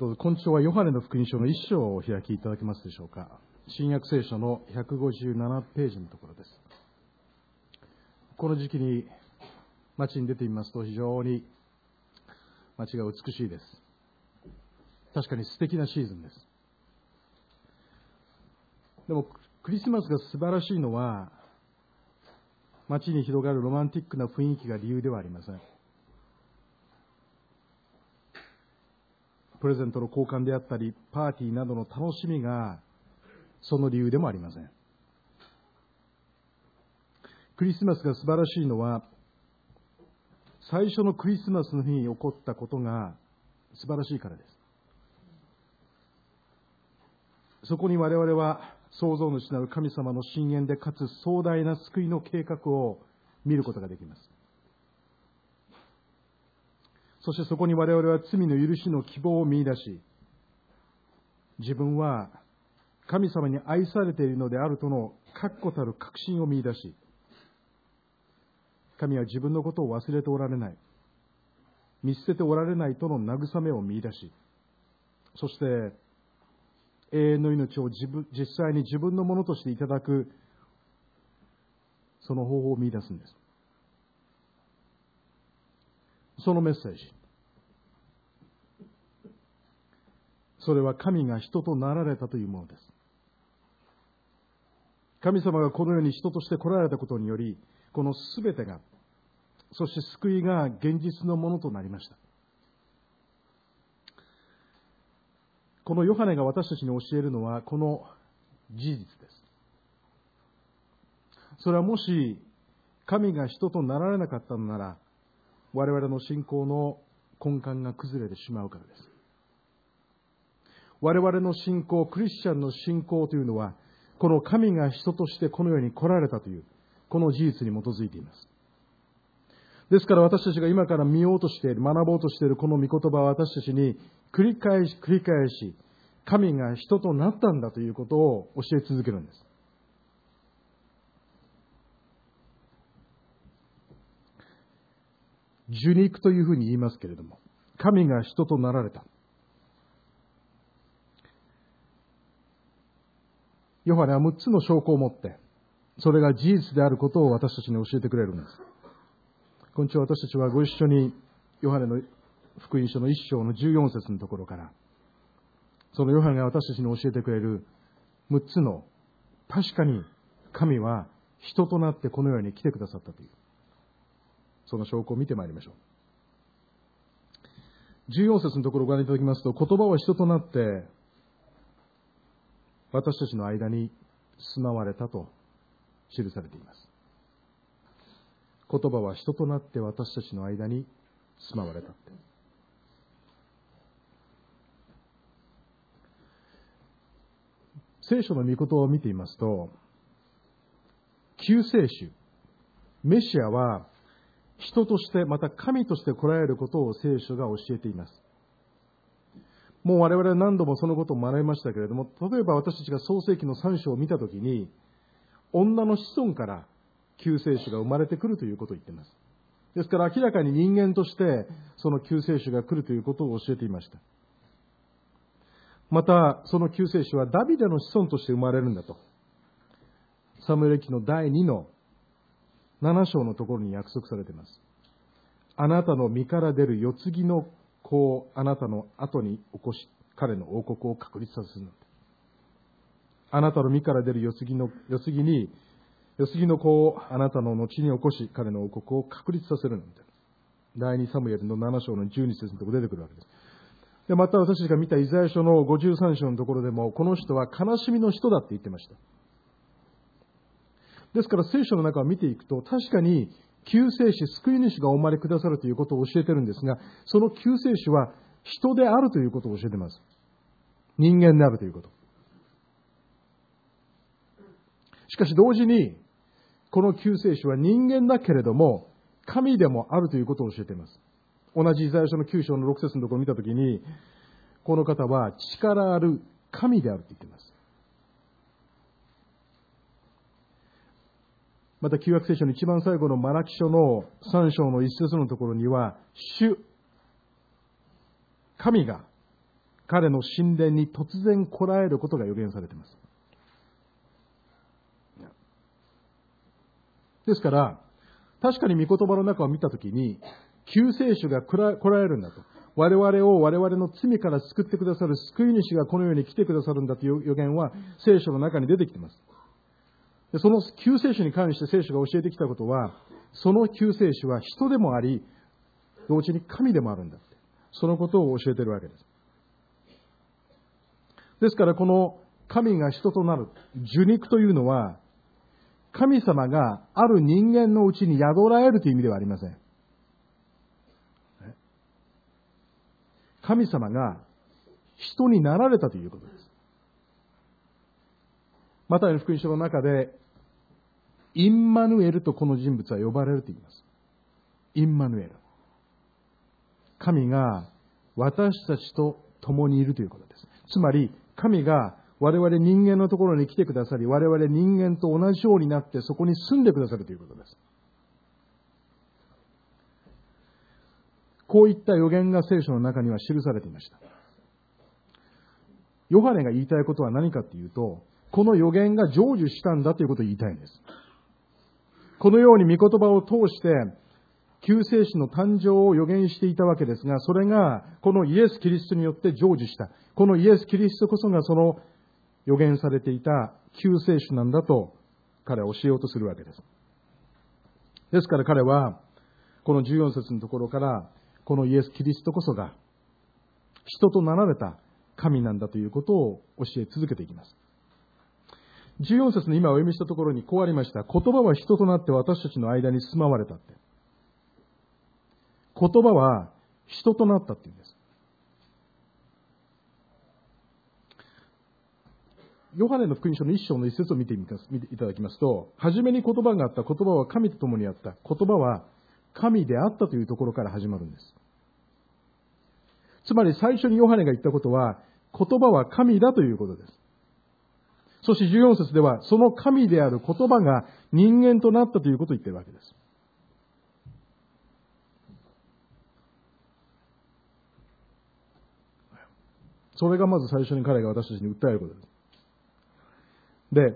どうぞ、今朝はヨハネの福音書の一章をお開きいただけますでしょうか。新約聖書の157ページのところです。この時期に街に出てみますと非常に街が美しいです。確かに素敵なシーズンです。でもクリスマスが素晴らしいのは街に広がるロマンティックな雰囲気が理由ではありません。プレゼントの交換であったりパーティーなどの楽しみがその理由でもありません。クリスマスが素晴らしいのは最初のクリスマスの日に起こったことが素晴らしいからです。そこに我々は創造主なる神様の深淵でかつ壮大な救いの計画を見ることができます。そしてそこに我々は罪の許しの希望を見出し、自分は神様に愛されているのであるとの確固たる確信を見出し、神は自分のことを忘れておられない、見捨てておられないとの慰めを見出し、そして永遠の命を実際に自分のものとしていただくその方法を見出すんです。そのメッセージ、それは神が人となられたというものです。神様がこの世に人として来られたことにより、このすべてが、そして救いが現実のものとなりました。このヨハネが私たちに教えるのはこの事実です。それはもし神が人となられなかったのなら、我々の信仰の根幹が崩れてしまうからです。我々の信仰、クリスチャンの信仰というのは、この神が人としてこの世に来られたという、この事実に基づいています。ですから私たちが今から見ようとしている、学ぼうとしているこの御言葉は私たちに繰り返し神が人となったんだということを教え続けるんです。受肉というふうに言いますけれども、神が人となられた。ヨハネは6つの証拠を持って、それが事実であることを私たちに教えてくれるんです。今週私たちはご一緒にヨハネの福音書の1章の14節のところから、そのヨハネが私たちに教えてくれる6つの、確かに神は人となってこの世に来てくださったという、その証拠を見てまいりましょう。14節のところをご覧いただきますと、言葉は人となって私たちの間に住まわれたと記されています。言葉は人となって私たちの間に住まわれたって。聖書の御言葉を見ていますと、救世主、メシアは人としてまた神として来られることを聖書が教えています。もう我々は何度もそのことを学びましたけれども、例えば私たちが創世記の3章を見たときに、女の子孫から救世主が生まれてくるということを言っています。ですから明らかに人間としてその救世主が来るということを教えていました。またその救世主はダビデの子孫として生まれるんだと、サムエル記の第2の7章のところに約束されています。あなたの身から出る世継ぎの子をあなたの後に起こし、彼の王国を確立させるのだ。あなたの身から出る世継ぎの子をあなたの後に起こし、彼の王国を確立させるのだ。第2サムエルの7章の12節のところ出てくるわけです。で、また私たちが見たイザヤ書の53章のところでも、この人は悲しみの人だって言ってました。ですから聖書の中を見ていくと、確かに救世主、救い主がお生まれくださるということを教えているんですが、その救世主は人であるということを教えています。人間であるということ。しかし同時に、この救世主は人間だけれども、神でもあるということを教えています。同じイザヤ書の9章の6節のところを見たときに、この方は力ある神であると言っています。また旧約聖書の一番最後のマラキ書の3章の1節のところには、神が彼の神殿に突然来られることが予言されています。ですから、確かに御言葉の中を見たときに、救世主が来られるんだと。我々を我々の罪から救ってくださる救い主がこの世に来てくださるんだという予言は聖書の中に出てきています。でその救世主に関して聖書が教えてきたことは、その救世主は人でもあり、同時に神でもあるんだって。そのことを教えているわけです。ですからこの神が人となる受肉というのは、神様がある人間のうちに宿られるという意味ではありません。神様が人になられたということです。マタイの福音書の中で、インマヌエルとこの人物は呼ばれると言います。インマヌエル。神が私たちと共にいるということです。つまり、神が我々人間のところに来てくださり、我々人間と同じようになってそこに住んでくださるということです。こういった予言が聖書の中には記されていました。ヨハネが言いたいことは何かというと、この予言が成就したんだということを言いたいんです。このように御言葉を通して救世主の誕生を予言していたわけですが、それがこのイエス・キリストによって成就した。このイエス・キリストこそがその予言されていた救世主なんだと彼は教えようとするわけです。ですから彼はこの14節のところからこのイエス・キリストこそが人となられた神なんだということを教え続けていきます。14節の今お読みしたところにこうありました。言葉は人となって私たちの間に住まわれたって。言葉は人となったっていうんです。ヨハネの福音書の一章の一節を見ていただきますと、はじめに言葉があった。言葉は神と共にあった。言葉は神であったというところから始まるんです。つまり最初にヨハネが言ったことは、言葉は神だということです。そして14節では、その神である言葉が人間となったということを言っているわけです。それがまず最初に彼が私たちに訴えることです。で、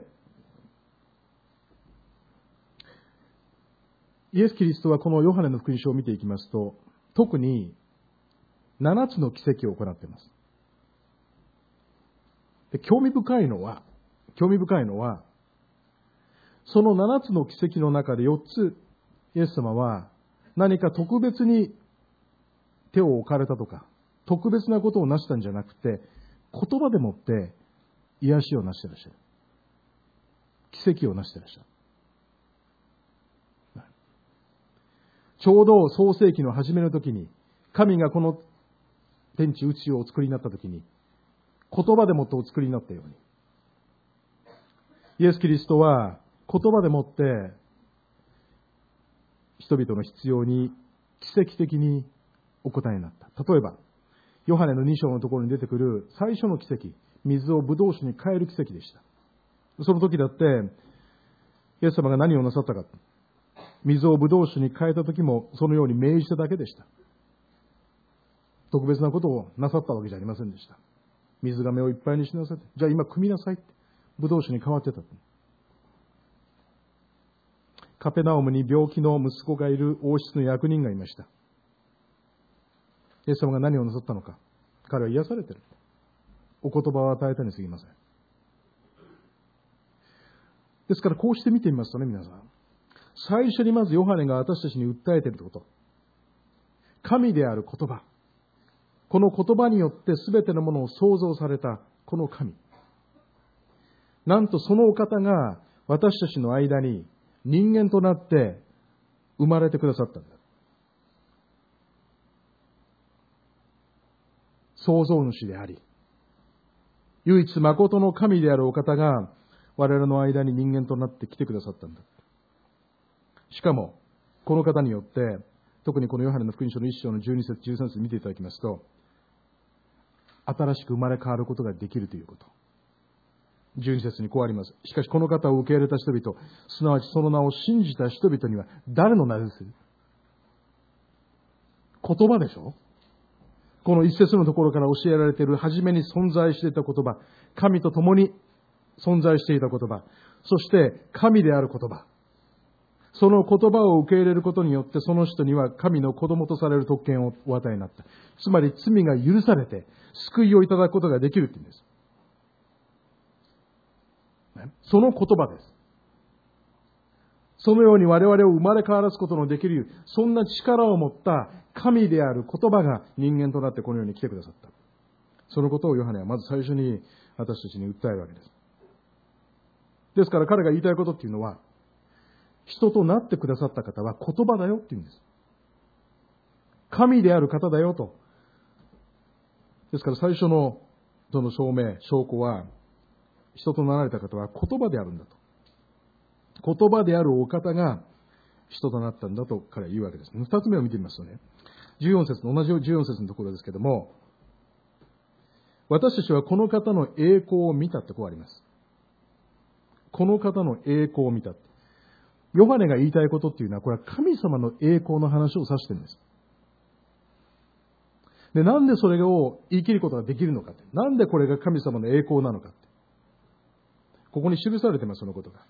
イエス・キリストはこのヨハネの福音書を見ていきますと、特に7つの奇跡を行っています。で、興味深いのは、その7つの奇跡の中で4つ、イエス様は何か特別に手を置かれたとか、特別なことをなしたんじゃなくて、言葉でもって癒しをなしていらっしゃる。奇跡をなしていらっしゃる。ちょうど創世記の初めの時に、神がこの天地宇宙をお作りになった時に、言葉でもってお作りになったように、イエス・キリストは言葉でもって人々の必要に奇跡的にお答えになった。例えば、ヨハネの2章のところに出てくる最初の奇跡、水をブドウ酒に変える奇跡でした。その時だって、イエス様が何をなさったか。水をブドウ酒に変えた時もそのように命じただけでした。特別なことをなさったわけじゃありませんでした。水が目をいっぱいにしなさい。じゃあ今汲みなさいって。ブドウ酒に変わってた。カペナウムに病気の息子がいる王室の役人がいました。イエス様が何をなさったのか。彼は癒されている。お言葉を与えたに過ぎません。ですからこうして見てみますとね、皆さん。最初にまずヨハネが私たちに訴えていること。神である言葉。この言葉によって全てのものを創造されたこの神。なんとそのお方が私たちの間に人間となって生まれてくださったんだ。創造主であり、唯一誠の神であるお方が我々の間に人間となって来てくださったんだ。しかも、この方によって、特にこのヨハネの福音書の1章の12節13節見ていただきますと、新しく生まれ変わることができるということ。12節にこうあります。しかしこの方を受け入れた人々、すなわちその名を信じた人々には誰の名です？言葉でしょ？ この一節のところから教えられている初めに存在していた言葉、神と共に存在していた言葉、そして神である言葉、その言葉を受け入れることによってその人には神の子供とされる特権をお与えになった。つまり罪が許されて救いをいただくことができるって言うんです。その言葉です。そのように我々を生まれ変わらすことのできる、そんな力を持った神である言葉が人間となってこの世に来てくださった。そのことをヨハネはまず最初に私たちに訴えるわけです。ですから彼が言いたいことっていうのは、人となってくださった方は言葉だよって言うんです。神である方だよと。ですから最初のその証拠は、人となられた方は言葉であるんだと。言葉であるお方が人となったんだと彼は言うわけです。二つ目を見てみますとね、14節の同じ14節のところですけども、私たちはこの方の栄光を見たってこうあります。この方の栄光を見た。ヨハネが言いたいことっていうのは、これは神様の栄光の話を指してるんです。で、なんでそれを言い切ることができるのかって。なんでこれが神様の栄光なのかって。ここに記されてます、そのことが。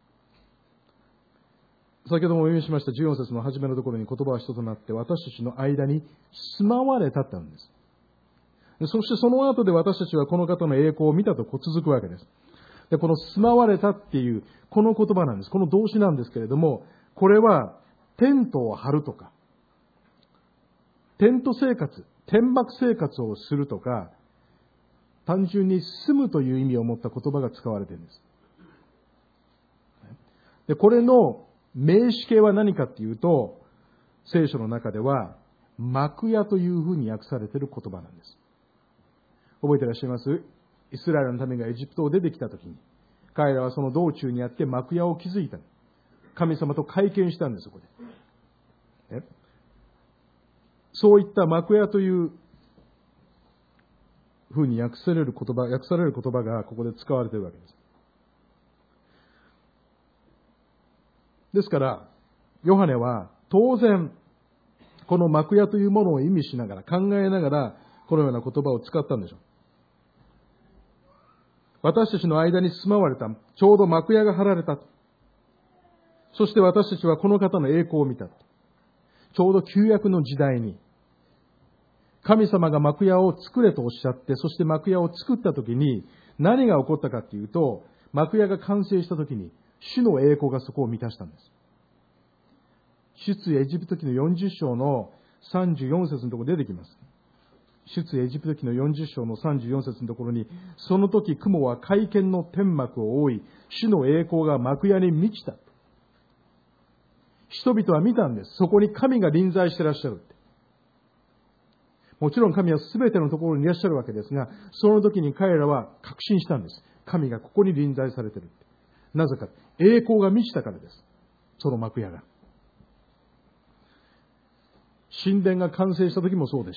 先ほどもお読みしました14節の初めのところに言葉は人となって私たちの間に住まわれたってあるんです。そしてその後で私たちはこの方の栄光を見たとこう続くわけです。で、この住まわれたっていうこの言葉なんです。この動詞なんですけれども、これはテントを張るとか、テント生活、天幕生活をするとか、単純に住むという意味を持った言葉が使われているんです。で、これの名詞形は何かっていうと、聖書の中では幕屋というふうに訳されている言葉なんです。覚えていらっしゃいます？イスラエルの民がエジプトを出てきたときに、彼らはその道中にあって幕屋を築いた。神様と会見したんです、そこで。ね、そういった幕屋というふうに訳される言葉がここで使われているわけです。ですから、ヨハネは当然、この幕屋というものを意味しながら、考えながら、このような言葉を使ったんでしょう。私たちの間に住まわれた、ちょうど幕屋が張られた。そして私たちはこの方の栄光を見た。ちょうど旧約の時代に、神様が幕屋を作れとおっしゃって、そして幕屋を作ったときに、何が起こったかというと、幕屋が完成したときに、主の栄光がそこを満たしたんです。出エジプト記の40章の34節のところに出てきます。出エジプト記の40章の34節のところに、その時雲は会見の天幕を覆い、主の栄光が幕屋に満ちた。人々は見たんです。そこに神が臨在していらっしゃる。もちろん神は全てのところにいらっしゃるわけですが、その時に彼らは確信したんです。神がここに臨在されている。なぜか、栄光が満ちたからです。その幕屋が。神殿が完成した時もそうでした。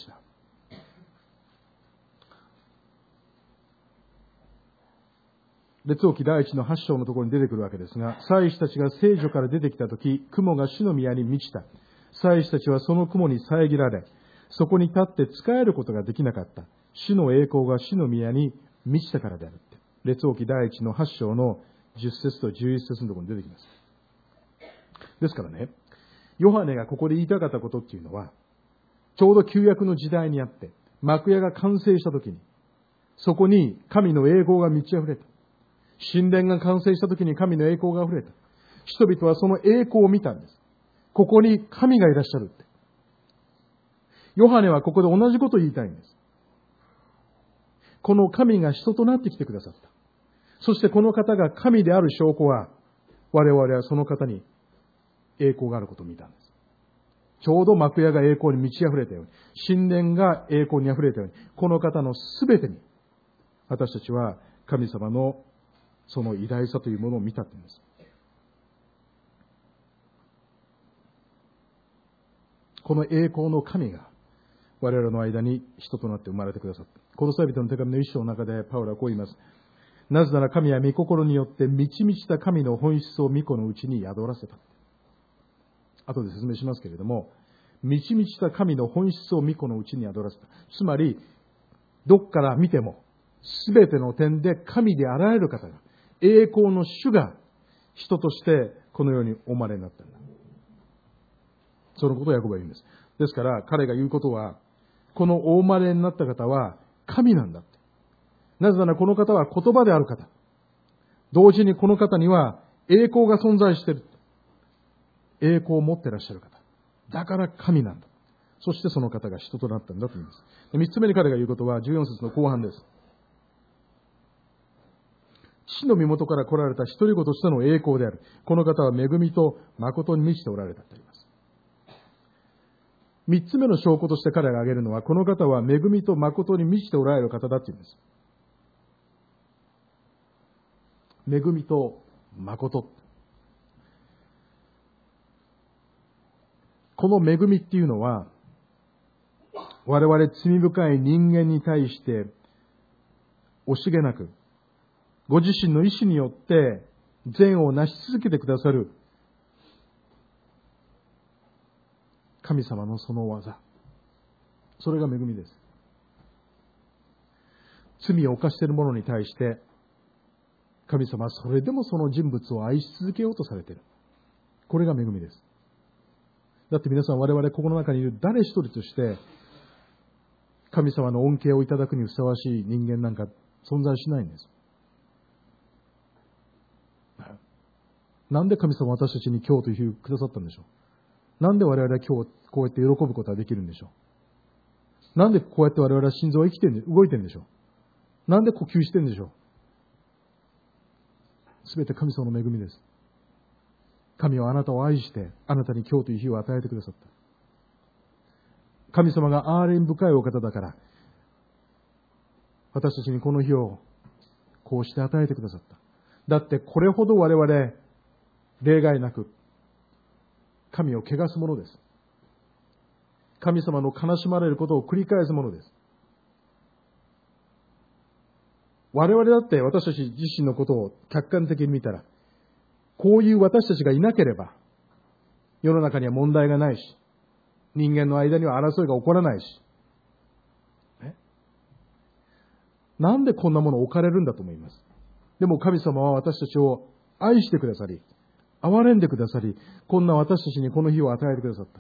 列王記第一の8章のところに出てくるわけですが、祭司たちが聖所から出てきたとき、雲が主の宮に満ちた。祭司たちはその雲に遮られ、そこに立って仕えることができなかった。主の栄光が主の宮に満ちたからであるって。列王記第一の8章の10節と11節のところに出てきます。ですからね、ヨハネがここで言いたかったことっていうのは、ちょうど旧約の時代にあって、幕屋が完成したときに、そこに神の栄光が満ち溢れた。神殿が完成したときに神の栄光が溢れた。人々はその栄光を見たんです。ここに神がいらっしゃるって。ヨハネはここで同じことを言いたいんです。この神が人となってきてくださった。そしてこの方が神である証拠は、我々はその方に栄光があることを見たんです。ちょうど幕屋が栄光に満ち溢れたように、神殿が栄光に溢れたように、この方のすべてに、私たちは神様のその偉大さというものを見たというんです。この栄光の神が我々の間に人となって生まれてくださった。コロサイ人の手紙の一章の中でパウロはこう言います。なぜなら神は御心によって満ち満ちた神の本質を御子のうちに宿らせた。後で説明しますけれども、 満ち満ちた神の本質を御子のうちに宿らせた。つまり、どっから見ても、すべての点で神であられる方が、栄光の主が人としてこの世にお生まれになったんだ。そのことをヤコブは言うんです。ですから彼が言うことは、このお生まれになった方は神なんだって。なぜならこの方は言葉である方。同時にこの方には栄光が存在している。栄光を持っていらっしゃる方。だから神なんだ。そしてその方が人となったんだと言います。三つ目に彼が言うことは14節の後半です。父の身元から来られた一人子としての栄光である。この方は恵みと誠に満ちておられたと言います。三つ目の証拠として彼が挙げるのは、この方は恵みと誠に満ちておられる方だと言うんです。恵みと誠。この恵みっていうのは、我々罪深い人間に対して惜しげなく、ご自身の意志によって善をなし続けてくださる神様のその技。それが恵みです。罪を犯している者に対して神様はそれでもその人物を愛し続けようとされている。これが恵みです。だって皆さん、我々ここの中にいる誰一人として神様の恩恵をいただくにふさわしい人間なんか存在しないんです。なんで神様は私たちに今日という日をくださったんでしょう。なんで我々は今日こうやって喜ぶことができるんでしょう。なんでこうやって我々は心臓が動いてるんでしょう。なんで呼吸してるんでしょう。すべて神様の恵みです。神はあなたを愛してあなたに今日という日を与えてくださった。神様が憐れみ深いお方だから私たちにこの日をこうして与えてくださった。だってこれほど我々例外なく神を汚すものです。神様の悲しまれることを繰り返すものです。我々だって私たち自身のことを客観的に見たら、こういう私たちがいなければ世の中には問題がないし、人間の間には争いが起こらないし、なんでこんなものを置かれるんだと思います。でも神様は私たちを愛してくださり、憐れんでくださり、こんな私たちにこの日を与えてくださった。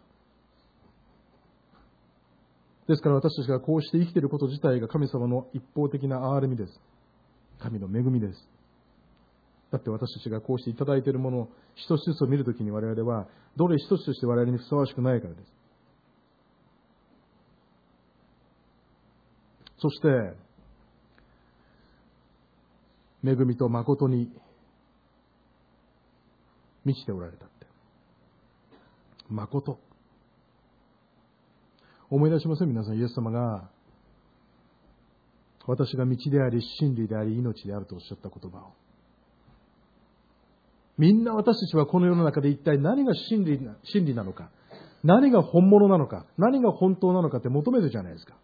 ですから私たちがこうして生きていること自体が神様の一方的な憐れみです。神の恵みです。だって私たちがこうしていただいているもの一つずつを見るときに我々はどれ一つとして我々にふさわしくないからです。そして恵みと誠に満ちておられたって。誠。思い出しません？皆さん、イエス様が私が道であり真理であり命であるとおっしゃった言葉を、みんな私たちはこの世の中で一体何が真理なのか、何が本物なのか、何が本当なのかって求めるじゃないですか。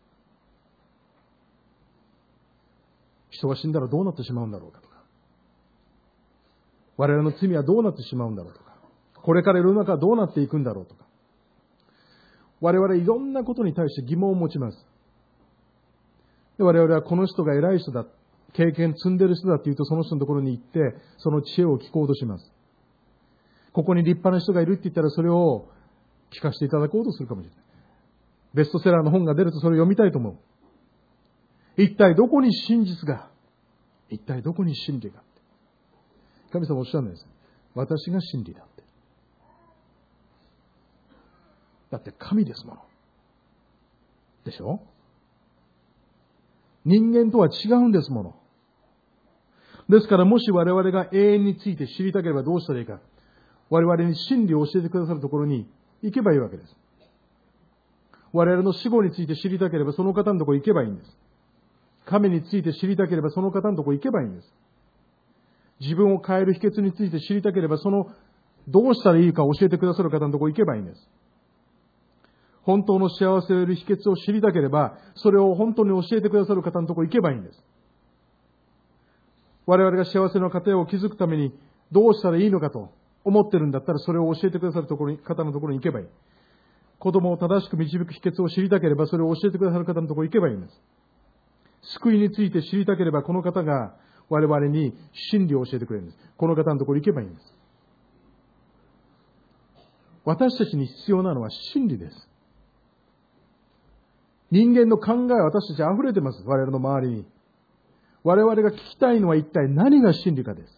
人が死んだらどうなってしまうんだろうかとか、我々の罪はどうなってしまうんだろうとか、これから世の中はどうなっていくんだろうとか、我々いろんなことに対して疑問を持ちます。で我々はこの人が偉い人だ、経験積んでる人だって言うと、その人のところに行ってその知恵を聞こうとします。ここに立派な人がいるって言ったらそれを聞かせていただこうとするかもしれない。ベストセラーの本が出るとそれを読みたいと思う。一体どこに真実が、一体どこに真理が。神様おっしゃるんです。私が真理だって。だって神ですもの。でしょ？人間とは違うんですもの。ですからもし我々が永遠について知りたければどうしたらいいか。我々に真理を教えてくださるところに行けばいいわけです。我々の死後について知りたければその方のところに行けばいいんです。神について知りたければその方のところに行けばいいんです。自分を変える秘訣について知りたければどうしたらいいか教えてくださる方のところに行けばいいんです。本当の幸せを得る秘訣を知りたければ、それを本当に教えてくださる方のところに行けばいいんです。我々が幸せの家庭を築くためにどうしたらいいのかと思ってるんだったら、それを教えてくださる方のところに行けばいい。 子供を正しく導く秘訣を知りたければ、それを教えてくださる方のところに行けばいいんです。救いについて知りたければ、この方が我々に真理を教えてくれるんです。この方のところに行けばいいんです。私たちに必要なのは真理です。人間の考えは私たち溢れてます。我々の周りに。我々が聞きたいのは一体何が真理かです。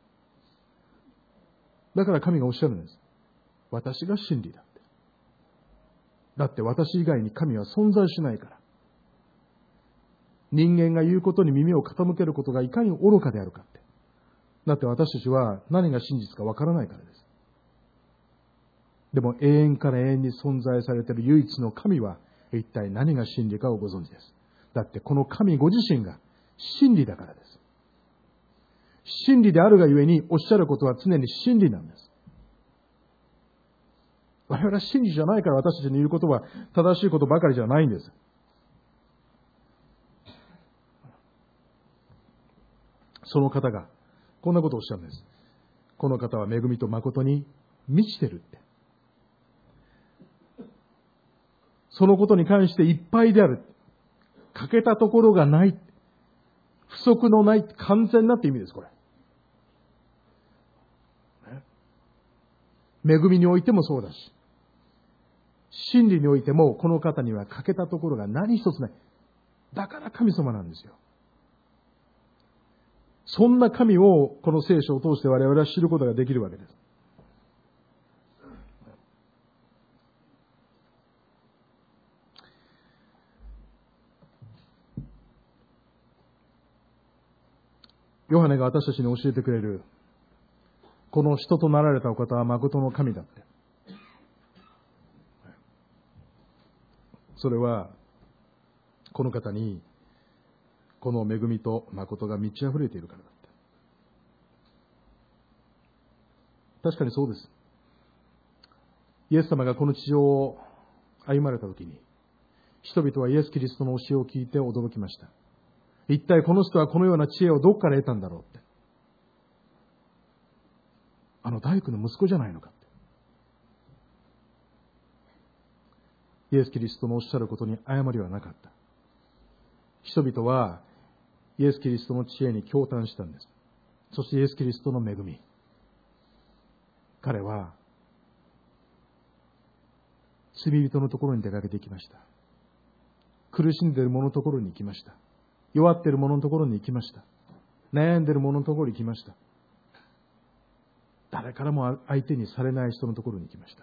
だから神がおっしゃるんです。私が真理だって。だって私以外に神は存在しないから。人間が言うことに耳を傾けることがいかに愚かであるかって。だって私たちは何が真実かわからないからです。でも永遠から永遠に存在されている唯一の神は一体何が真理かをご存知です。だってこの神ご自身が真理だからです。真理であるがゆえにおっしゃることは常に真理なんです。我々は真理じゃないから私たちの言うことは正しいことばかりじゃないんです。その方がこんなことをおっしゃるんです。この方は恵みと誠に満ちてるって。そのことに関していっぱいである。欠けたところがない。不足のない、完全なって意味です、これ。恵みにおいてもそうだし、真理においてもこの方には欠けたところが何一つない。だから神様なんですよ。そんな神をこの聖書を通して我々は知ることができるわけです。ヨハネが私たちに教えてくれる、この人となられたお方は誠の神だって。それは、この方に、この恵みと誠が満ち溢れているからだって。確かにそうです。イエス様がこの地上を歩まれたときに、人々はイエス・キリストの教えを聞いて驚きました。一体この人はこのような知恵をどこから得たんだろうって。あの大工の息子じゃないのかって。イエス・キリストのおっしゃることに誤りはなかった。人々はイエス・キリストの知恵に驚嘆したんです。そしてイエス・キリストの恵み。彼は罪人のところに出かけていきました。苦しんでいる者のところに行きました。弱っている者のところに行きました。悩んでいる者のところに行きました。誰からも相手にされない人のところに行きました。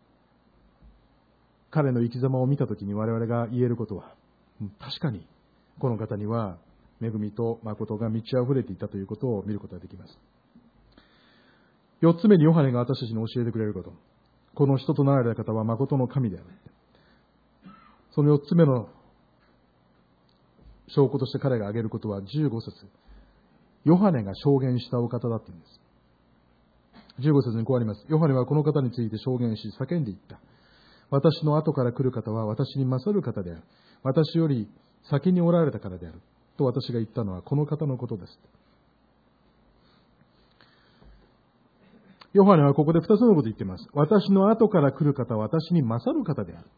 彼の生き様を見たときに我々が言えることは、確かにこの方には恵みと誠が満ち溢れていたということを見ることができます。4つ目にヨハネが私たちに教えてくれること。この人となられた方は誠の神である。その4つ目の証拠として彼が挙げることは15節。ヨハネが証言したお方だって言うんです。15節にこうあります。ヨハネはこの方について証言し叫んでいった。私の後から来る方は私に勝る方である。私より先におられたからである。と私が言ったのはこの方のことです。ヨハネはここで2つのことを言っています。私の後から来る方は私に勝る方である。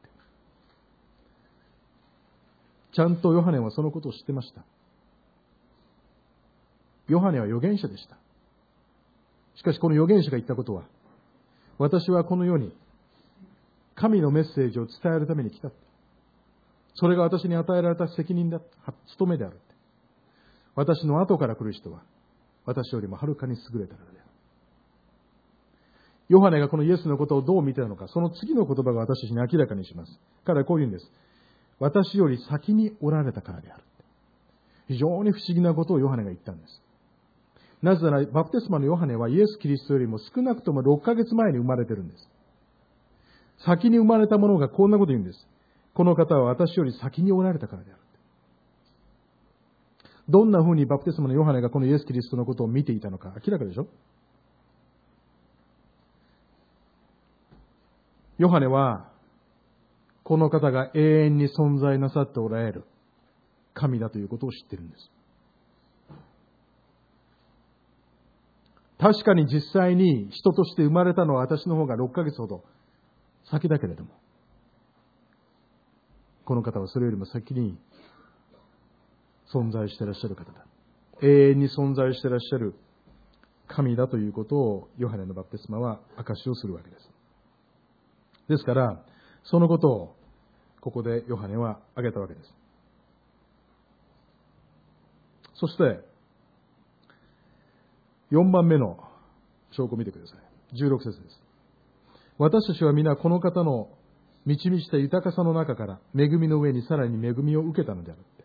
ちゃんとヨハネはそのことを知ってました。ヨハネは預言者でした。しかしこの預言者が言ったことは、私はこの世に神のメッセージを伝えるために来た。それが私に与えられた責任だ、務めである。私の後から来る人は私よりもはるかに優れたからである。ヨハネがこのイエスのことをどう見ているのか、その次の言葉が私たちに明らかにします。彼はこう言うんです。私より先におられたからである。非常に不思議なことをヨハネが言ったんです。なぜなら、バプテスマのヨハネはイエス・キリストよりも少なくとも6ヶ月前に生まれてるんです。先に生まれた者がこんなこと言うんです。この方は私より先におられたからである。どんな風にバプテスマのヨハネがこのイエス・キリストのことを見ていたのか明らかでしょ。ヨハネはこの方が永遠に存在なさっておられる神だということを知っているんです。確かに実際に人として生まれたのは私の方が6ヶ月ほど先だけれども、 この方はそれよりも先に存在していらっしゃる方だ。永遠に存在していらっしゃる神だということをヨハネのバプテスマは証しをするわけです。ですから、そのことをここでヨハネは挙げたわけです。そして、4番目の証拠を見てください。16節です。私たちは皆この方の満ち満ちた豊かさの中から恵みの上にさらに恵みを受けたのであるって。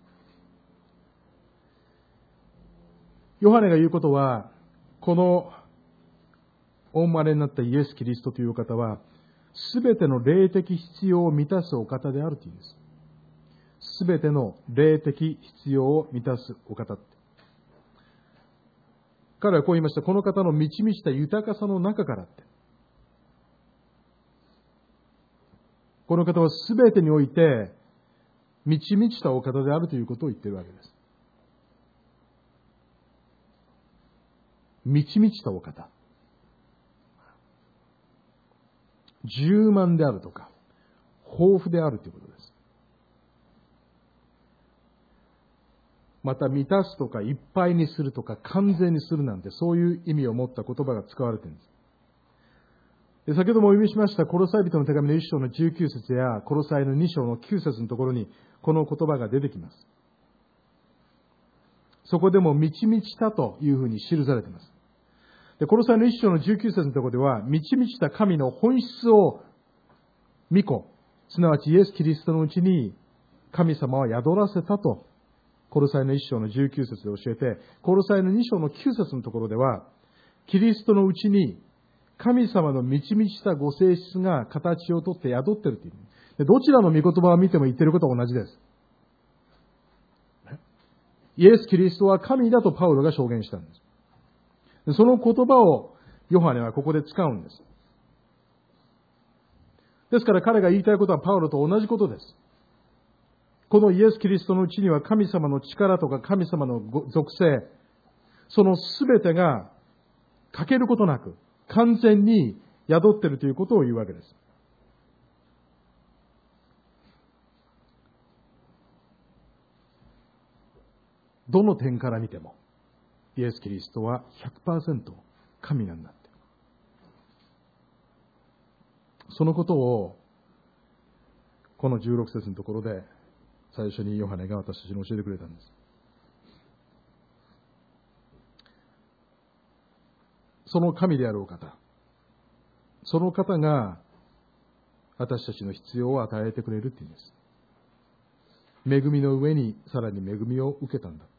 ヨハネが言うことは、このお生まれになったイエス・キリストというお方は、すべての霊的必要を満たすお方であるというんです。すべての霊的必要を満たすお方って。彼はこう言いました。この方の満ち満ちた豊かさの中からって。この方はすべてにおいて満ち満ちたお方であるということを言っているわけです。満ち満ちたお方。充満であるとか、豊富であるということです。また満たすとか、いっぱいにするとか、完全にするなんて、そういう意味を持った言葉が使われているんです。で、先ほどもお読みしましたコロサイ人の手紙の1章の19節やコロサイの2章の9節のところにこの言葉が出てきます。そこでも満ち満ちたというふうに記されています。で、コロサイの1章の19節のところでは満ち満ちた神の本質を御子、すなわちイエス・キリストのうちに神様は宿らせたとコロサイの1章の19節で教えて、コロサイの2章の9節のところではキリストのうちに神様の満ち満ちたご性質が形をとって宿っているという。で、どちらの御言葉を見ても言っていることは同じです。イエス・キリストは神だとパウロが証言したんです。で、その言葉をヨハネはここで使うんです。ですから彼が言いたいことはパウロと同じことです。このイエス・キリストのうちには神様の力とか神様の属性、そのすべてが欠けることなく完全に宿っているということを言うわけです。どの点から見てもイエス・キリストは 100% 神なんだって。そのことをこの16節のところで最初にヨハネが私たちに教えてくれたんです。その神であるお方、その方が私たちの必要を与えてくれるって言うんです。恵みの上にさらに恵みを受けたんだ。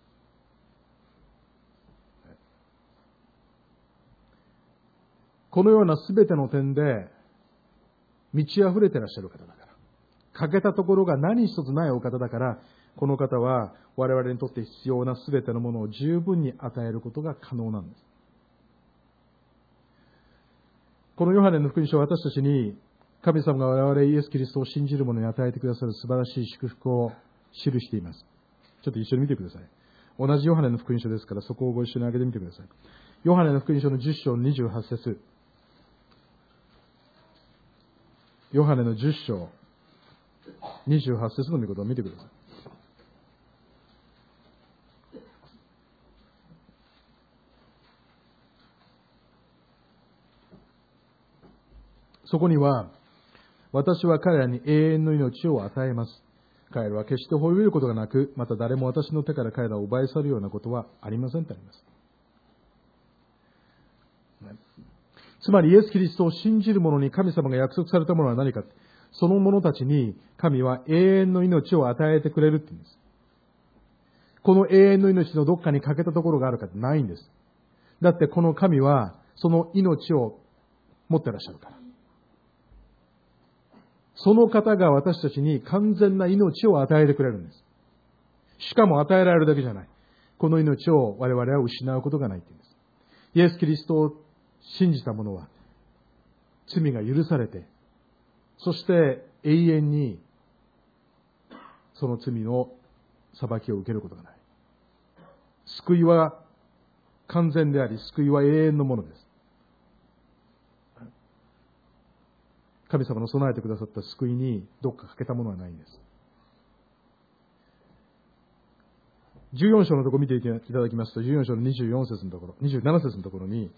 このようなすべての点で満ち溢れていらっしゃる方だから、欠けたところが何一つないお方だから、この方は我々にとって必要なすべてのものを十分に与えることが可能なんです。このヨハネの福音書は私たちに神様が我々イエス・キリストを信じる者に与えてくださる素晴らしい祝福を記しています。ちょっと一緒に見てください。同じヨハネの福音書ですから、そこをご一緒に開けてみてください。ヨハネの福音書の10章の28節。ヨハネの10章28節の御言葉を見てください。そこには、私は彼らに永遠の命を与えます。彼らは決して滅びることがなく、また誰も私の手から彼らを奪い去るようなことはありませんとあります。つまりイエス・キリストを信じる者に神様が約束されたものは何か。その者たちに神は永遠の命を与えてくれるって言うんです。この永遠の命のどっかに欠けたところがあるかってないんです。だってこの神はその命を持ってらっしゃるから。その方が私たちに完全な命を与えてくれるんです。しかも与えられるだけじゃない。この命を我々は失うことがないって言うんです。イエス・キリストを信じた者は罪が許されて、そして永遠にその罪の裁きを受けることがない。救いは完全であり、救いは永遠のものです。 神様の備えてくださった救いにどっか欠けたものはないんです。14章のところ見ていただきますと、14章の24節のところ、27節のところに、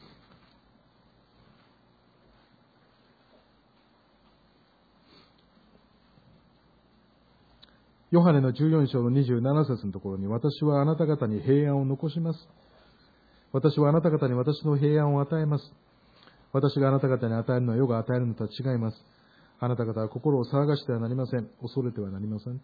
ヨハネの14章の27節のところに、私はあなた方に平安を残します。私はあなた方に私の平安を与えます。私があなた方に与えるのは世が与えるのとは違います。あなた方は心を騒がしてはなりません。恐れてはなりませんって。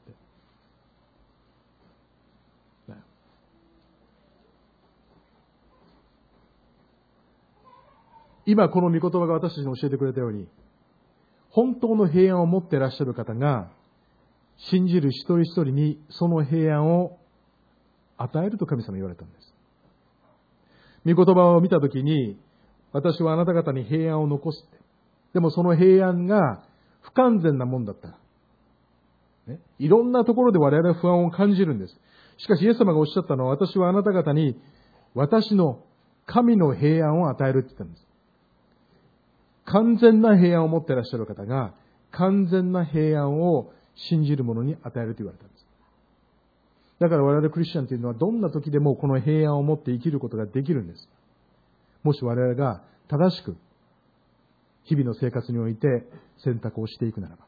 今この御言葉が私たちに教えてくれたように、本当の平安を持っていらっしゃる方が、信じる一人一人にその平安を与えると神様言われたんです。御言葉を見たときに、私はあなた方に平安を残す。でもその平安が不完全なもんだったら、ね、いろんなところで我々は不安を感じるんです。しかしイエス様がおっしゃったのは、私はあなた方に私の神の平安を与えるって言ったんです。完全な平安を持っていらっしゃる方が、完全な平安を信じる者に与えると言われたんです。だから我々クリスチャンというのは、どんな時でもこの平安を持って生きることができるんです。もし我々が正しく日々の生活において選択をしていくならば。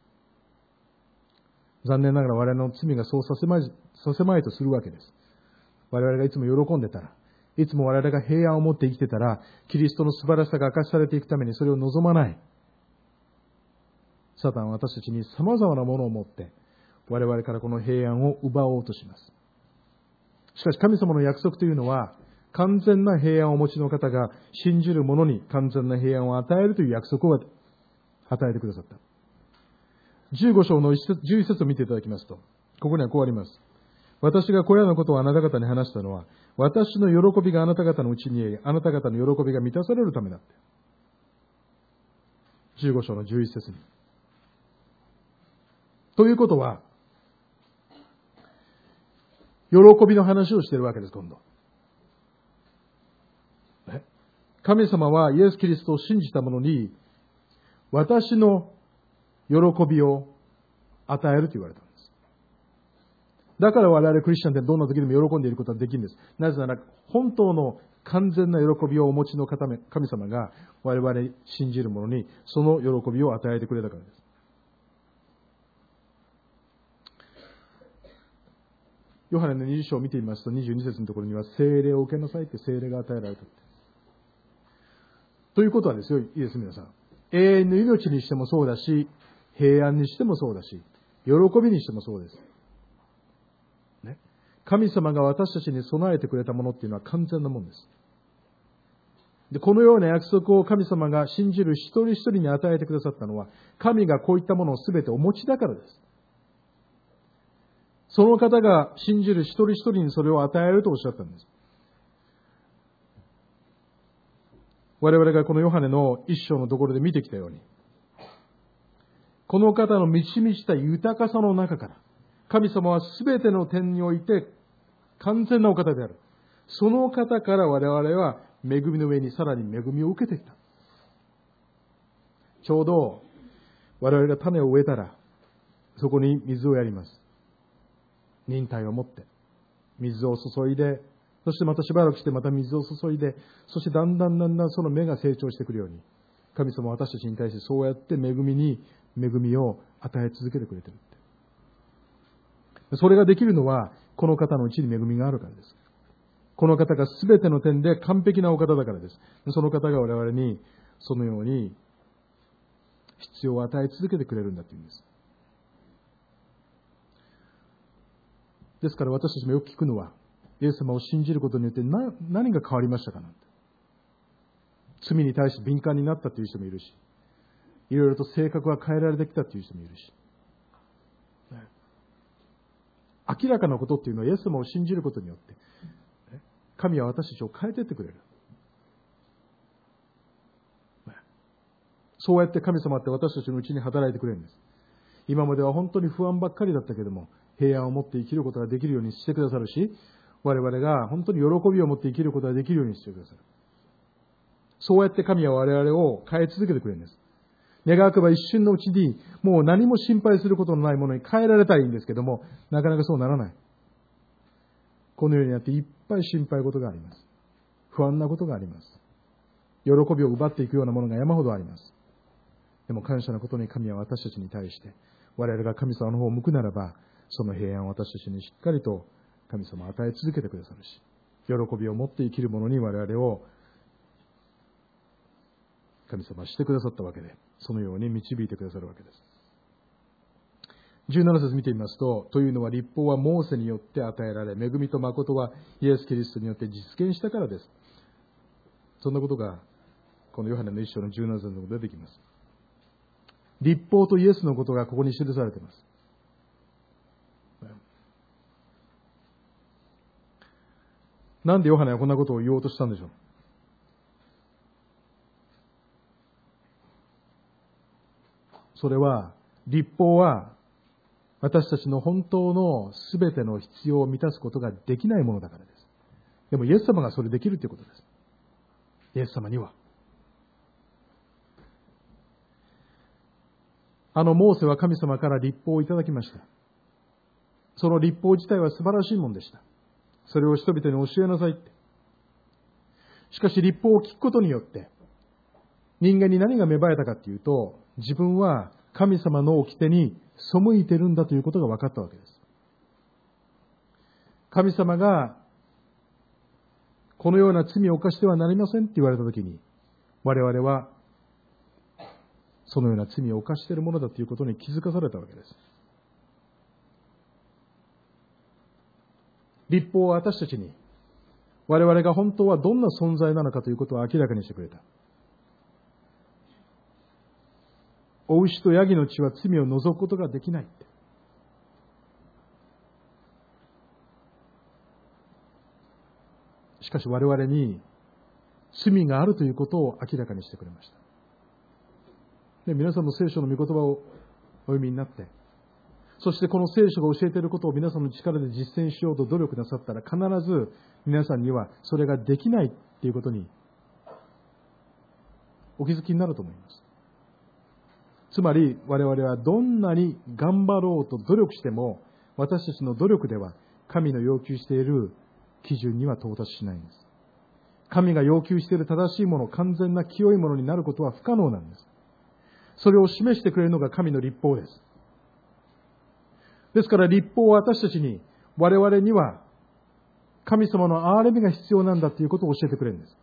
残念ながら我々の罪がそうさせまいとするわけです。我々がいつも喜んでたら、いつも我々が平安を持って生きてたら、キリストの素晴らしさが明かしされていくためにそれを望まない。サタンは私たちに様々なものを持って、我々からこの平安を奪おうとします。しかし神様の約束というのは、完全な平安をお持ちの方が信じる者に完全な平安を与えるという約束を与えてくださった。15章の11節を見ていただきますと、ここにはこうあります。私がこれらのことをあなた方に話したのは、私の喜びがあなた方のうちにあり、あなた方の喜びが満たされるためだって。15章の11節に。ということは、喜びの話をしているわけです、今度。神様はイエス・キリストを信じた者に、私の喜びを与えると言われたんです。だから我々クリスチャンってどんな時でも喜んでいることができるんです。なぜなら、本当の完全な喜びをお持ちの神様が我々信じる者にその喜びを与えてくれたからです。ヨハネの20章を見てみますと、22節のところには、聖霊を受けなさいって聖霊が与えられた。ということはですよ、いいです皆さん。永遠の命にしてもそうだし、平安にしてもそうだし、喜びにしてもそうです。ね、神様が私たちに備えてくれたものっていうのは完全なものです。で、このような約束を神様が信じる一人一人に与えてくださったのは、神がこういったものを全てお持ちだからです。その方が信じる一人一人にそれを与えるとおっしゃったんです。我々がこのヨハネの一章のところで見てきたように、この方の満ち満ちた豊かさの中から、神様は全ての点において完全なお方である。その方から我々は恵みの上にさらに恵みを受けてきた。ちょうど我々が種を植えたら、そこに水をやります。忍耐を持って、水を注いで、そしてまたしばらくしてまた水を注いで、そしてだんだんその芽が成長してくるように、神様は私たちに対してそうやって恵みを与え続けてくれている。それができるのは、この方のうちに恵みがあるからです。この方が全ての点で完璧なお方だからです。その方が我々にそのように必要を与え続けてくれるんだというんです。ですから私たちもよく聞くのは、イエス様を信じることによって何が変わりましたかなんて。罪に対して敏感になったという人もいるし、いろいろと性格が変えられてきたという人もいるし、明らかなことっていうのはイエス様を信じることによって、神は私たちを変えていってくれる。そうやって神様って私たちのうちに働いてくれるんです。今までは本当に不安ばっかりだったけども、平安を持って生きることができるようにしてくださるし、我々が本当に喜びを持って生きることができるようにしてくださる。そうやって神は我々を変え続けてくれるんです。 願わくば一瞬のうちにもう何も心配することのないものに変えられたらいいんですけども、なかなかそうならない。このようになっていっぱい心配事があります。不安なことがあります。喜びを奪っていくようなものが山ほどあります。でも感謝のことに神は私たちに対して、我々が神様の方を向くならば、その平安を私たちにしっかりと神様は与え続けてくださるし、喜びを持って生きる者に我々を神様はしてくださったわけで、そのように導いてくださるわけです。17節見てみますと、というのは立法はモーセによって与えられ、恵みと誠はイエス・キリストによって実現したからです。そんなことがこのヨハネの一章の17節に出てきます。立法とイエスのことがここに記されています。なんでヨハネはこんなことを言おうとしたんでしょう。それは、立法は私たちの本当のすべての必要を満たすことができないものだからです。でもイエス様がそれできるということです。イエス様には。モーセは神様から立法をいただきました。その立法自体は素晴らしいものでした。それを人々に教えなさいって。しかし立法を聞くことによって、人間に何が芽生えたかというと、自分は神様の掟に背いてるんだということが分かったわけです。神様がこのような罪を犯してはなりませんって言われたときに、我々はそのような罪を犯しているものだということに気づかされたわけです。立法は私たちに我々が本当はどんな存在なのかということを明らかにしてくれた。お牛とヤギの血は罪を除くことができないって。しかし我々に罪があるということを明らかにしてくれました。で、皆さんの聖書の御言葉をお読みになって、そしてこの聖書が教えていることを皆さんの力で実践しようと努力なさったら、必ず皆さんにはそれができないということにお気づきになると思います。つまり我々はどんなに頑張ろうと努力しても、私たちの努力では神の要求している基準には到達しないんです。神が要求している正しいもの、完全な清いものになることは不可能なんです。それを示してくれるのが神の立法です。ですから立法は私たちに、我々には神様の憐れみが必要なんだということを教えてくれるんです。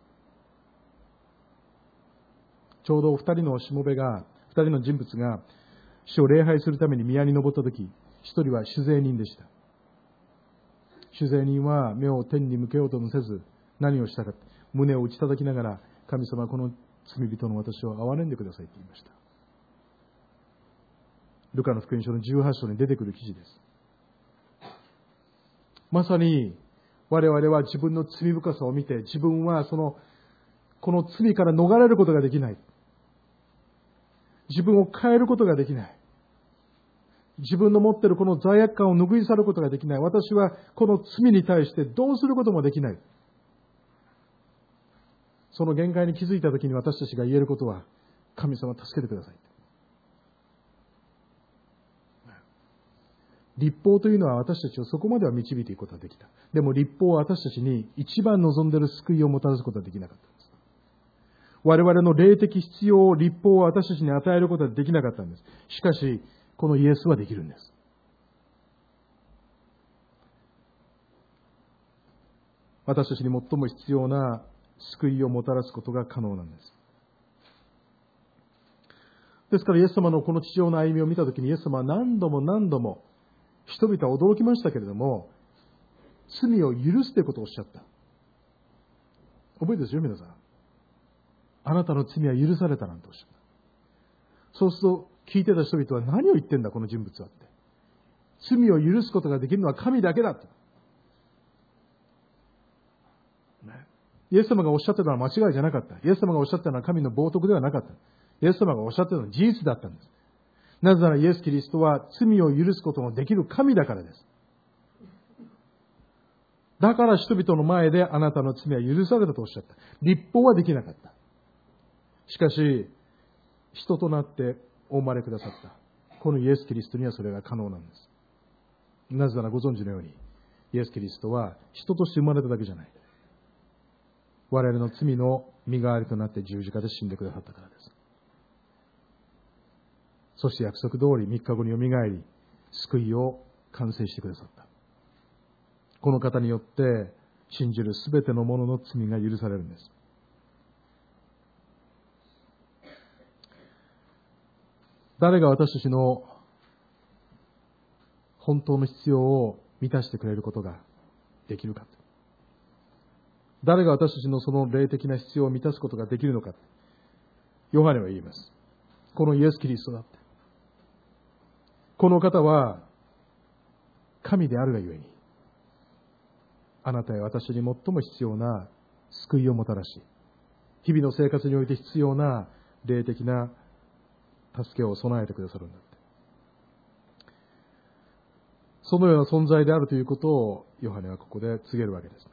ちょうど二人の人物が主を礼拝するために宮に登ったとき、一人は酒税人でした。酒税人は目を天に向けようともせず、何をしたか、胸を打ち叩きながら、神様、この罪人の私を憐れんでくださいと言いました。ルカの福音書の18章に出てくる記事です。まさに我々は自分の罪深さを見て、自分はこの罪から逃れることができない。自分を変えることができない。自分の持っているこの罪悪感を拭い去ることができない。私はこの罪に対してどうすることもできない。その限界に気づいたときに私たちが言えることは、神様助けてください。立法というのは私たちをそこまでは導いていくことができた。でも立法は私たちに一番望んでいる救いをもたらすことはできなかったんです。我々の霊的必要を立法は私たちに与えることはできなかったんです。しかし、このイエスはできるんです。私たちに最も必要な救いをもたらすことが可能なんです。ですからイエス様のこの地上の歩みを見たときに、イエス様は何度も人々は驚きましたけれども、罪を許すということをおっしゃった。覚えてですよ、皆さん。あなたの罪は許されたなんておっしゃった。そうすると聞いてた人々は、何を言ってんだこの人物はって。罪を許すことができるのは神だけだと。イエス様がおっしゃってたのは間違いじゃなかった。イエス様がおっしゃったのは神の冒涜ではなかった。イエス様がおっしゃってたのは事実だったんです。なぜならイエス・キリストは罪を許すことのできる神だからです。だから人々の前であなたの罪は許されたとおっしゃった。立法はできなかった。しかし、 人となってお生まれくださった。このイエス・キリストにはそれが可能なんです。なぜならご存知のように、イエス・キリストは人として生まれただけじゃない。我々の罪の身代わりとなって十字架で死んでくださったからです。そして約束通り3日後によみがえり、救いを完成してくださった。この方によって信じるすべての者の罪が許されるんです。誰が私たちの本当の必要を満たしてくれることができるか。誰が私たちのその霊的な必要を満たすことができるのか。ヨハネは言います。このイエス・キリストだって。この方は神であるがゆえに、あなたや私に最も必要な救いをもたらし、日々の生活において必要な霊的な助けを備えてくださるんだって。そのような存在であるということをヨハネはここで告げるわけです。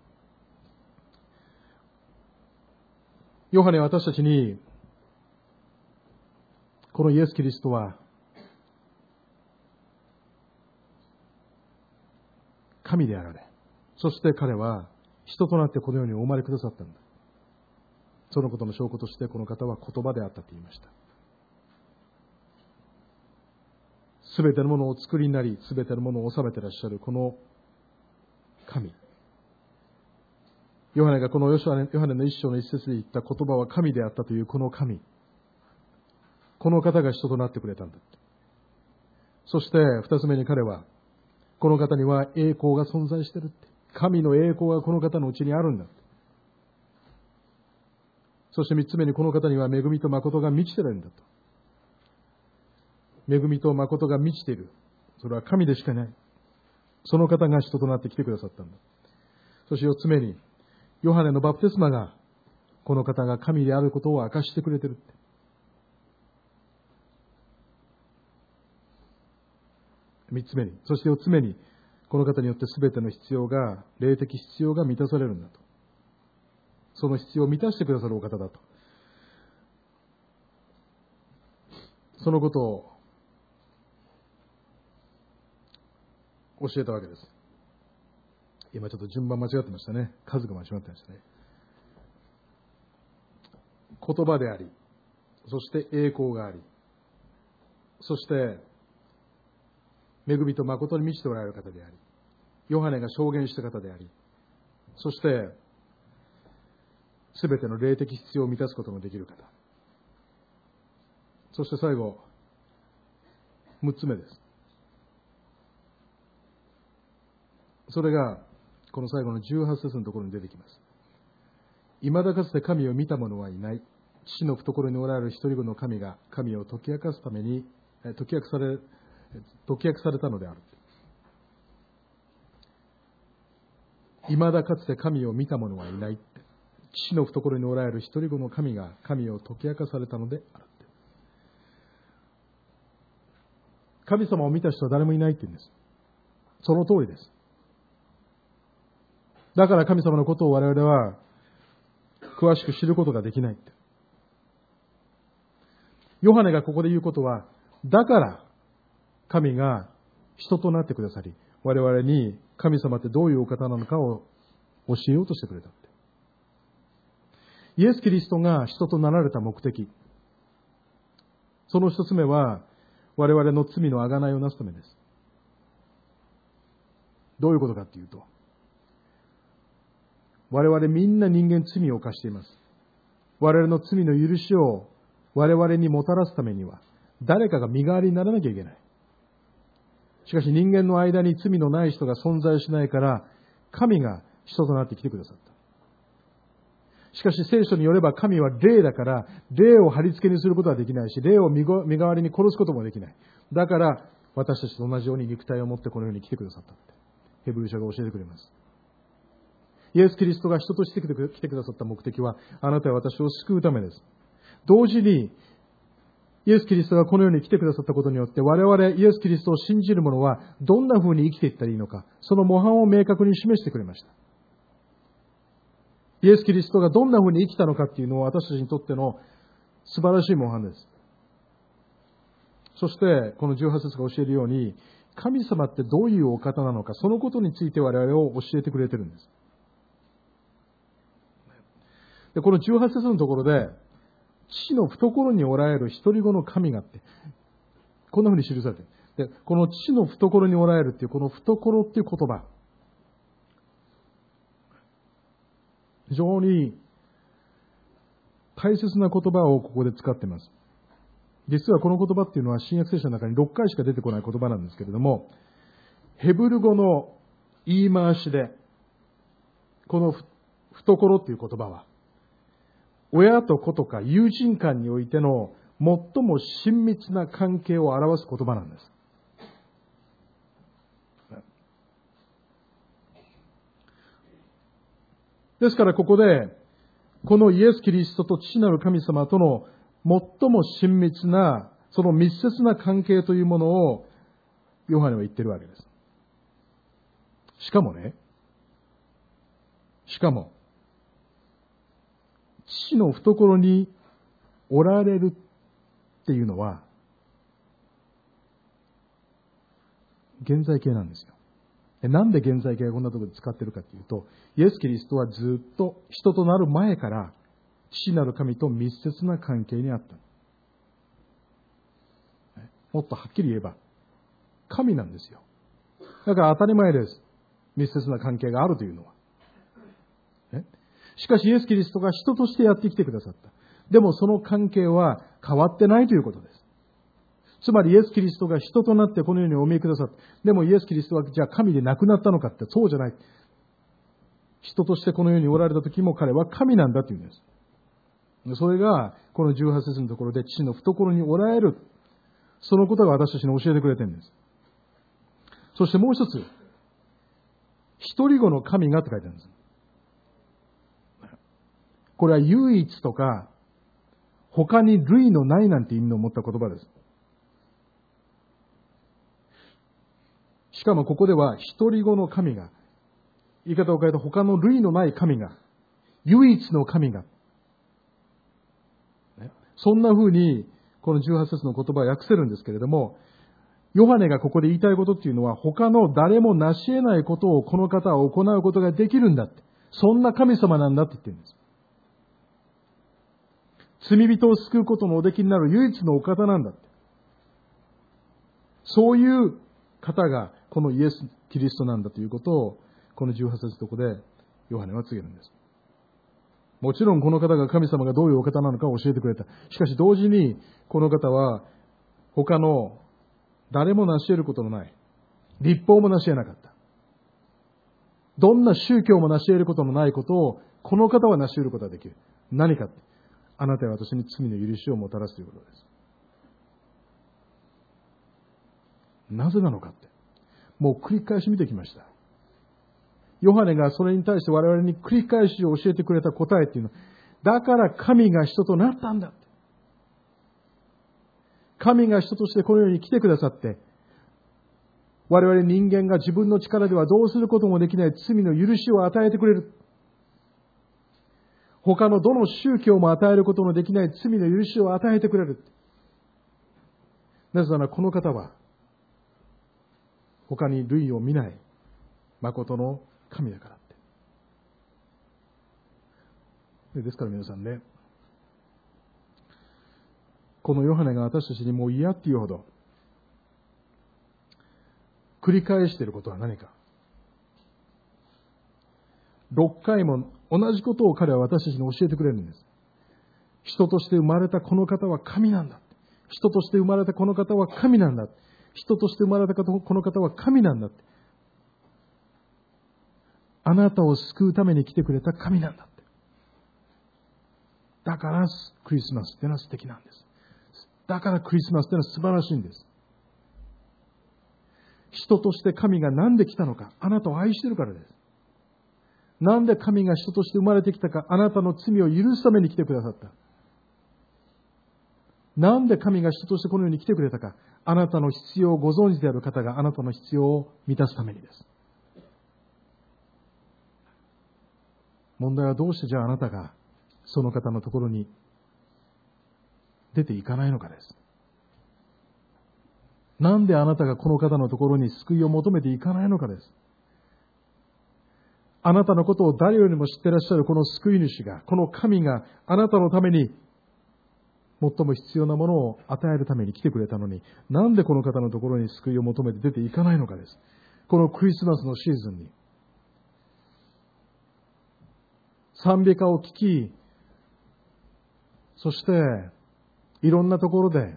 ヨハネは私たちに、このイエス・キリストは神であられ、そして彼は人となってこの世にお生まれくださったんだ。そのことの証拠としてこの方は言葉であったと言いました。すべてのものを作りになり、すべてのものを治めていらっしゃるこの神。ヨハネがこのヨハネの一章の一節で言った言葉は神であったというこの神。この方が人となってくれたんだ。そして二つ目に彼は、この方には栄光が存在しているって。神の栄光がこの方のうちにあるんだ。そして三つ目にこの方には恵みと誠が満ちているんだと。恵みと誠が満ちている。それは神でしかない。その方が人となって来てくださったんだ。そして四つ目に、ヨハネのバプテスマが、この方が神であることを明かしてくれているって。三つ目に、そして四つ目に、この方によって全ての必要が、霊的必要が満たされるんだと。その必要を満たしてくださるお方だと。そのことを教えたわけです。今ちょっと順番間違ってましたね。数が間違ってましたね。言葉であり、そして栄光があり、そして恵みと誠に満ちておられる方であり、ヨハネが証言した方であり、そしてすべての霊的必要を満たすことのできる方。そして最後、6つ目です。それがこの最後の18節のところに出てきます。未だかつて神を見た者はいない。父の懐におられる一人子の神が神を解き明かすために解き明かされたのである。未だかつて神を見た者はいない。父の懐におられる一人子の神が神を解き明かされたのである。神様を見た人は誰もいないって言うんです。その通りです。だから神様のことを我々は詳しく知ることができないって。ヨハネがここで言うことは、だから神が人となってくださり、我々に神様ってどういうお方なのかを教えようとしてくれたって。イエス・キリストが人となられた目的。その一つ目は、我々の罪の贖いをなすためです。どういうことかっていうと、我々みんな人間罪を犯しています。我々の罪の許しを我々にもたらすためには、誰かが身代わりにならなきゃいけない。しかし人間の間に罪のない人が存在しないから、神が人となって来てくださった。しかし聖書によれば神は霊だから、霊を貼り付けにすることはできないし、霊を身代わりに殺すこともできない。だから私たちと同じように肉体を持ってこの世に来てくださったって。ヘブル書が教えてくれます。イエス・キリストが人として来てくださった目的は、あなたや私を救うためです。同時に、イエス・キリストがこの世に来てくださったことによって、我々イエス・キリストを信じる者はどんな風に生きていったらいいのか、その模範を明確に示してくれました。イエス・キリストがどんな風に生きたのかっていうのを私たちにとっての素晴らしい模範です。そして、この18節が教えるように、神様ってどういうお方なのか、そのことについて我々を教えてくれてるんです。で、この18節のところで、父の懐におられる一人子の神がって、こんなふうに記されている。で、この父の懐におられるっていう、この懐っていう言葉、非常に大切な言葉をここで使っています。実はこの言葉っていうのは新約聖書の中に6回しか出てこない言葉なんですけれども、ヘブル語の言い回しで、この懐っていう言葉は、親と子とか友人間においての最も親密な関係を表す言葉なんです。ですからここで、このイエス・キリストと父なる神様との最も親密な、その密接な関係というものをヨハネは言ってるわけです。しかも、父の懐におられるっていうのは、現在形なんですよ。なんで現在形がこんなところで使ってるかというと、イエス・キリストはずっと人となる前から父なる神と密接な関係にあった。もっとはっきり言えば、神なんですよ。だから当たり前です。密接な関係があるというのは。しかしイエス・キリストが人としてやってきてくださった。でもその関係は変わってないということです。つまりイエス・キリストが人となってこの世にお見えくださった。でもイエス・キリストはじゃあ神でなくなったのかってそうじゃない。人としてこの世におられた時も彼は神なんだというんです。それがこの18節のところで父の懐におられる。そのことが私たちに教えてくれているんです。そしてもう一つ、一人子の神がって書いてあるんです。これは唯一とか他に類のないなんて意味の持った言葉です。しかもここでは一人子の神が、言い方を変えた他の類のない神が、唯一の神が、そんな風にこの18節の言葉を訳せるんですけれども、ヨハネがここで言いたいことっていうのは、他の誰も成し得ないことをこの方は行うことができるんだって。そんな神様なんだって言ってるんです。罪人を救うことのおできになる唯一のお方なんだって。そういう方がこのイエス・キリストなんだということを、この18節のところでヨハネは告げるんです。もちろんこの方が神様がどういうお方なのかを教えてくれた。しかし同時にこの方は他の誰も成し得ることのない、律法も成し得なかった。どんな宗教も成し得ることのないことをこの方は成し得ることができる。何かって、あなたは私に罪の許しをもたらすということです。なぜなのかって、もう繰り返し見てきました。ヨハネがそれに対して我々に繰り返し教えてくれた答えっていうのは、だから神が人となったんだ。神が人としてこの世に来てくださって、我々人間が自分の力ではどうすることもできない罪の許しを与えてくれる。他のどの宗教も与えることのできない罪の許しを与えてくれる。なぜならこの方は、他に類を見ない誠の神だからって。ですから皆さんね、このヨハネが私たちにもう嫌っていうほど繰り返していることは何か。6回も同じことを彼は私たちに教えてくれるんです。人として生まれたこの方は神なんだ。人として生まれたこの方は神なんだ。人として生まれたこの方は神なんだ。あなたを救うために来てくれた神なんだって。だからクリスマスってのは素敵なんです。だからクリスマスってのは素晴らしいんです。人として神が何で来たのか、あなたを愛しているからです。なんで神が人として生まれてきたか、あなたの罪を許すために来てくださった。なんで神が人としてこの世に来てくれたか、あなたの必要をご存知である方があなたの必要を満たすためにです。問題はどうしてじゃああなたがその方のところに出ていかないのかです。なんであなたがこの方のところに救いを求めていかないのかです。あなたのことを誰よりも知っていらっしゃるこの救い主が、この神があなたのために最も必要なものを与えるために来てくれたのに、なんでこの方のところに救いを求めて出ていかないのかです。このクリスマスのシーズンに。賛美歌を聴き、そしていろんなところで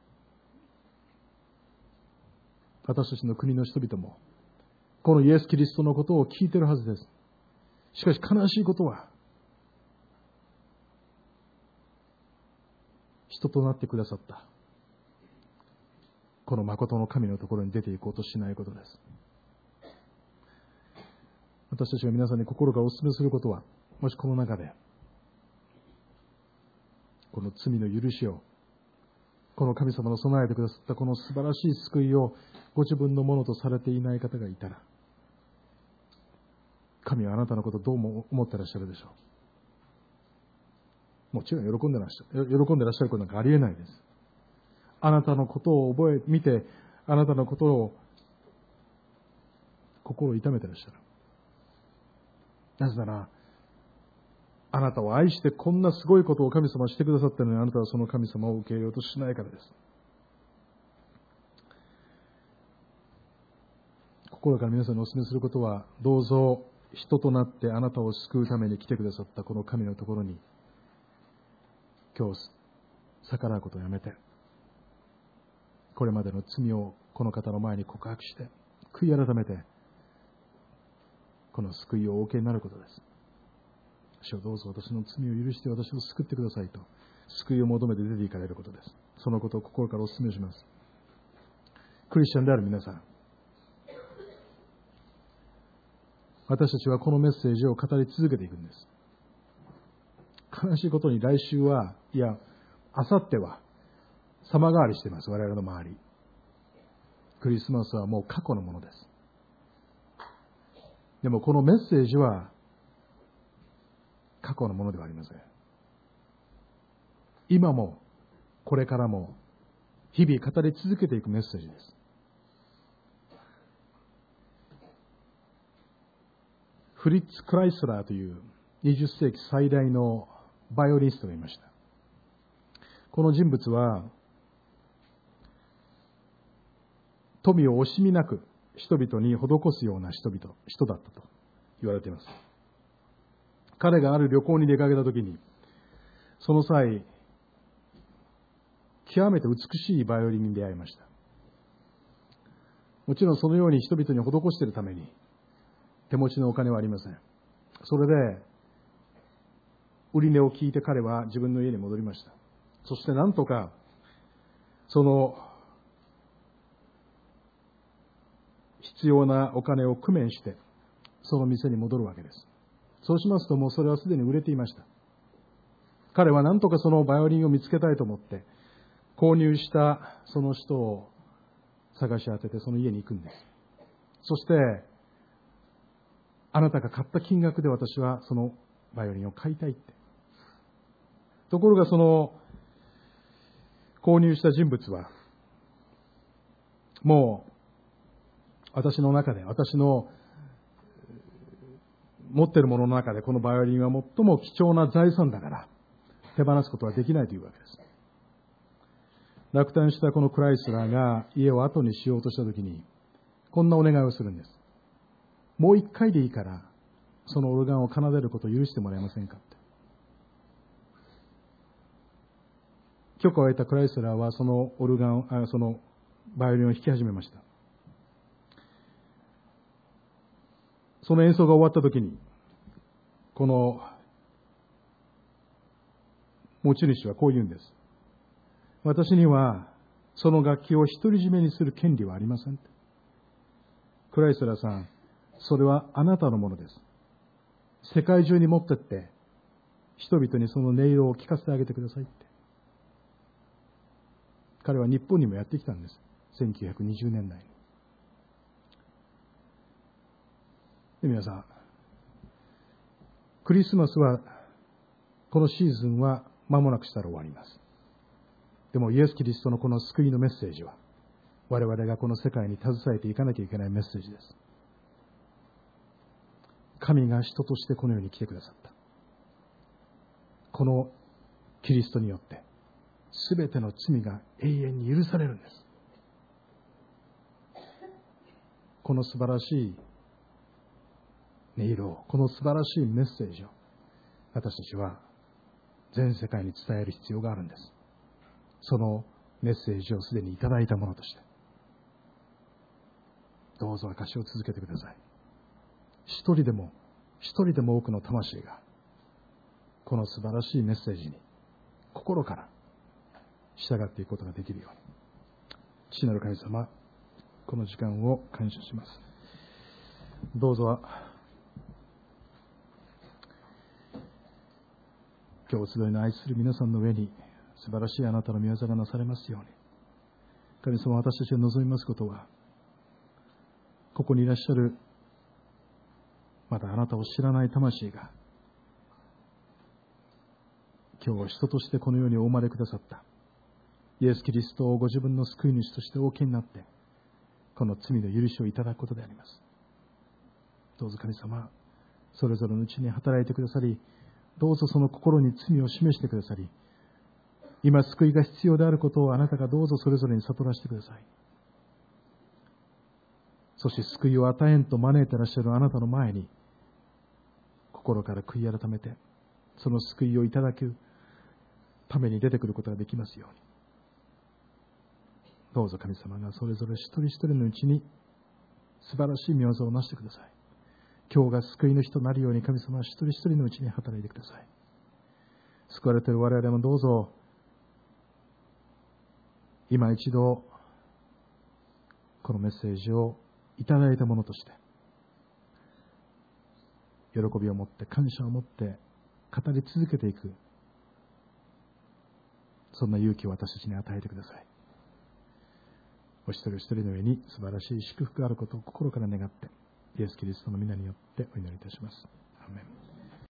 私たちの国の人々もこのイエス・キリストのことを聞いているはずです。しかし悲しいことは、人となってくださったこの誠の神のところに出ていこうとしないことです。私たちが皆さんに心からお勧めすることは、もしこの中でこの罪の許しを、この神様の備えてくださったこの素晴らしい救いをご自分のものとされていない方がいたら、神はあなたのことをどう思ってらっしゃるでしょう。もちろん喜んでらっしゃることなんかありえないです。あなたのことを見て、あなたのことを心を痛めてらっしゃる。なぜなら、あなたを愛してこんなすごいことを神様はしてくださったのに、あなたはその神様を受け入れようとしないからです。心から皆さんにお勧めすることは、どうぞ人となってあなたを救うために来てくださったこの神のところに、今日逆らうことをやめて、これまでの罪をこの方の前に告白して、悔い改めて、この救いをお受けになることです。主よ、どうぞ私の罪を許して私を救ってくださいと、救いを求めて出ていかれることです。そのことを心からお勧めします。クリスチャンである皆さん、私たちはこのメッセージを語り続けていくんです。悲しいことに来週は、いや、あさっては様変わりしています。我々の周り。クリスマスはもう過去のものです。でもこのメッセージは過去のものではありません。今もこれからも日々語り続けていくメッセージです。フリッツ・クライスラーという20世紀最大のバイオリニストがいました。この人物は富を惜しみなく人々に施すような人だったと言われています。彼がある旅行に出かけたときに、その際、極めて美しいバイオリンに出会いました。もちろんそのように人々に施しているために、手持ちのお金はありません。それで、売り値を聞いて彼は自分の家に戻りました。そしてなんとか、その必要なお金を工面して、その店に戻るわけです。そうしますと、もうそれはすでに売れていました。彼はなんとかそのバイオリンを見つけたいと思って、購入したその人を探し当ててその家に行くんです。そして、あなたが買った金額で私はそのバイオリンを買いたいって。ところがその購入した人物は、もう私の中で、私の持っているものの中でこのバイオリンは最も貴重な財産だから手放すことはできないというわけです。落胆したこのクライスラーが家を後にしようとしたときに、こんなお願いをするんです。もう一回でいいからそのオルガンを奏でることを許してもらえませんかって。許可を得たクライスラーはそのそのバイオリンを弾き始めました。その演奏が終わったときに、この持ち主はこう言うんです。私にはその楽器を独り占めにする権利はありません。クライスラーさん、それはあなたのものです。世界中に持ってって人々にその音色を聞かせてあげてくださいって。彼は日本にもやってきたんです。1920年代に。で、皆さん、クリスマスはこのシーズンは間もなくしたら終わります。 でもイエス・キリストのこの救いのメッセージは、我々がこの世界に携えていかなきゃいけないメッセージです。神が人としてこの世に来てくださった。このキリストによって、すべての罪が永遠に許されるんです。この素晴らしい音色を、この素晴らしいメッセージを、私たちは全世界に伝える必要があるんです。そのメッセージをすでにいただいたものとして、どうぞ証しを続けてください。一人でも多くの魂が、この素晴らしいメッセージに心から従っていくことができるように。父なる神様、この時間を感謝します。どうぞ今日お集いの愛する皆さんの上に素晴らしいあなたの御業がなされますように。神様、私たちが望みますことは、ここにいらっしゃるまだあなたを知らない魂が、今日人としてこの世にお生まれくださったイエス・キリストをご自分の救い主としてお受けになって、この罪の許しをいただくことであります。どうぞ神様、それぞれのうちに働いてくださり、どうぞその心に罪を示してくださり、今救いが必要であることをあなたがどうぞそれぞれに悟らせてください。そして救いを与えんと招いていらっしゃるあなたの前に、心から悔い改めて、その救いをいただくために出てくることができますように。どうぞ神様がそれぞれ一人一人のうちに素晴らしい御業をなしてください。今日が救いの日となるように、神様は一人一人のうちに働いてください。救われている我々もどうぞ今一度このメッセージをいただいたものとして、喜びを持って感謝を持って語り続けていく、そんな勇気を私たちに与えてください。お一人一人の上に素晴らしい祝福があることを心から願って、イエス・キリストの皆によってお祈りいたします。アーメン。